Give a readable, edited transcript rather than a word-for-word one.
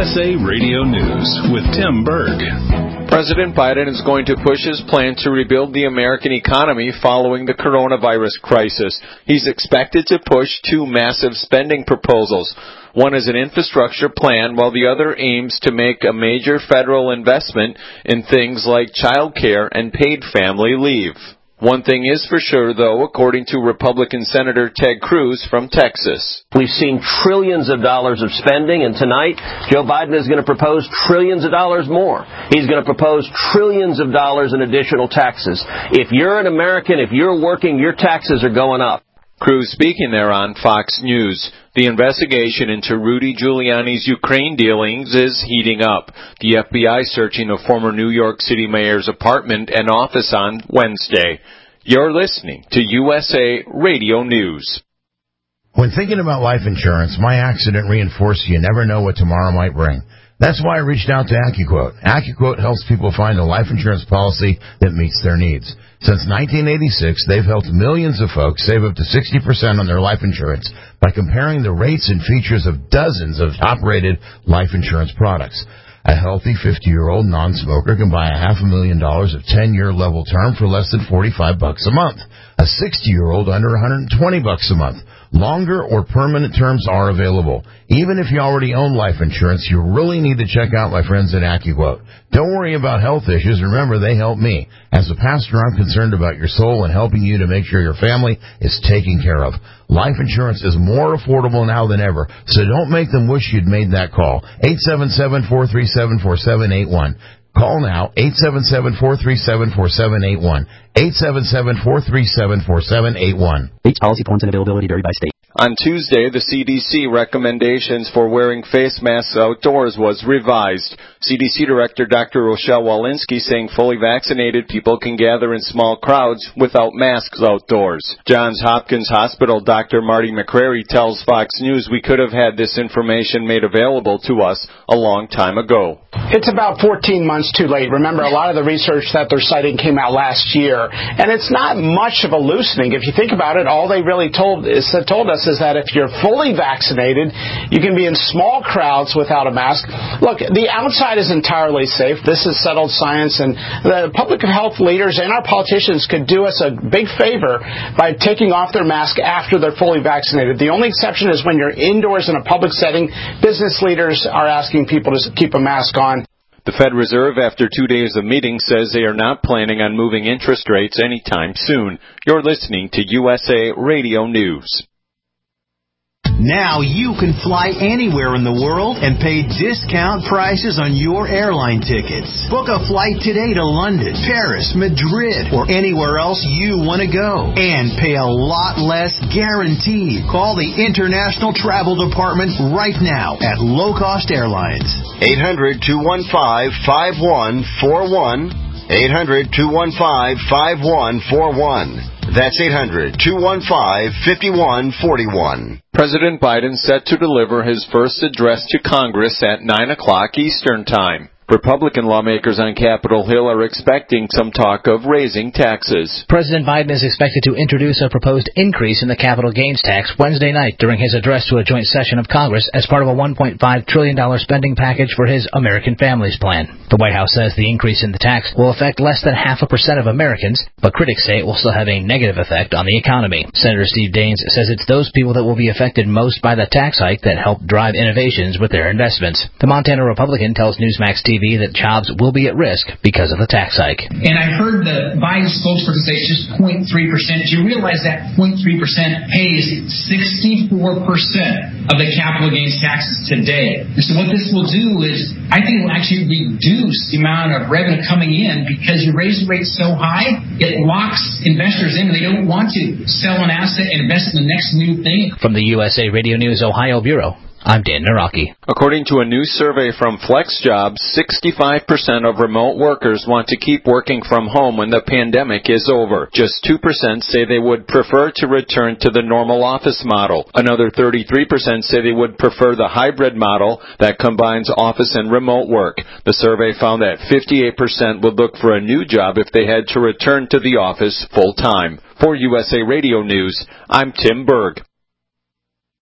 USA Radio News with Tim Berg. President Biden is going to push his plan to rebuild the American economy following the coronavirus crisis. He's expected to push two massive spending proposals. One is an infrastructure plan, while the other aims to make a major federal investment in things like child care and paid family leave. One thing is for sure, though, according to Republican Senator Ted Cruz from Texas. We've seen trillions of dollars of spending, and tonight Joe Biden is going to propose trillions of dollars more. He's going to propose trillions of dollars in additional taxes. If you're an American, if you're working, your taxes are going up. Cruz speaking there on Fox News. The investigation into Rudy Giuliani's Ukraine dealings is heating up. The FBI searching a former New York City mayor's apartment and office on Wednesday. You're listening to USA Radio News. When thinking about life insurance, my accident reinforced you never know what tomorrow might bring. That's why I reached out to AccuQuote. AccuQuote helps people find a life insurance policy that meets their needs. Since 1986, they've helped millions of folks save up to 60% on their life insurance by comparing the rates and features of dozens of top-rated life insurance products. A healthy 50-year-old non-smoker can buy $500,000 of 10-year level term for less than $45 a month. A 60-year-old under $120 a month. Longer or permanent terms are available. Even if you already own life insurance, you really need to check out my friends at AccuQuote. Don't worry about health issues. Remember, they help me. As a pastor, I'm concerned about your soul and helping you to make sure your family is taken care of. Life insurance is more affordable now than ever, so don't make them wish you'd made that call. 877-437-4781. Call now, 877-437-4781. 877-437-4781. Each policy points and availability vary by state. On Tuesday, the CDC recommendations for wearing face masks outdoors was revised. CDC Director Dr. Rochelle Walensky saying fully vaccinated people can gather in small crowds without masks outdoors. Johns Hopkins Hospital Dr. Marty McCrary tells Fox News we could have had this information made available to us a long time ago. It's about 14 months too late. Remember, a lot of the research that they're citing came out last year, and it's not much of a loosening. If you think about it, all they really told us is that if you're fully vaccinated, you can be in small crowds without a mask. Look, the outside is entirely safe. This is settled science, and the public health leaders and our politicians could do us a big favor by taking off their mask after they're fully vaccinated. The only exception is when you're indoors in a public setting. Business leaders are asking people to keep a mask on. The Fed Reserve, after 2 days of meetings, says they are not planning on moving interest rates anytime soon. You're listening to USA Radio News. Now you can fly anywhere in the world and pay discount prices on your airline tickets. Book a flight today to London, Paris, Madrid, or anywhere else you want to go. And pay a lot less guaranteed. Call the International Travel Department right now at Low Cost Airlines. 800-215-5141. 800-215-5141. That's 800-215-5141. President Biden set to deliver his first address to Congress at 9 o'clock Eastern Time. Republican lawmakers on Capitol Hill are expecting some talk of raising taxes. President Biden is expected to introduce a proposed increase in the capital gains tax Wednesday night during his address to a joint session of Congress as part of a $1.5 trillion spending package for his American Families Plan. The White House says the increase in the tax will affect less than 0.5% of Americans, but critics say it will still have a negative effect on the economy. Senator Steve Daines says it's those people that will be affected most by the tax hike that help drive innovations with their investments. The Montana Republican tells Newsmax TV that jobs will be at risk because of the tax hike. And I heard the Biden spokesperson say it's just 0.3%. Do you realize that 0.3% pays 64% of the capital gains taxes today? And so what this will do is, I think it will actually reduce the amount of revenue coming in because you raise the rate so high, it locks investors in. They don't want to sell an asset and invest in the next new thing. From the USA Radio News Ohio Bureau, I'm Dan Naraki. According to a new survey from FlexJobs, 65% of remote workers want to keep working from home when the pandemic is over. Just 2% say they would prefer to return to the normal office model. Another 33% say they would prefer the hybrid model that combines office and remote work. The survey found that 58% would look for a new job if they had to return to the office full time. For USA Radio News, I'm Tim Berg.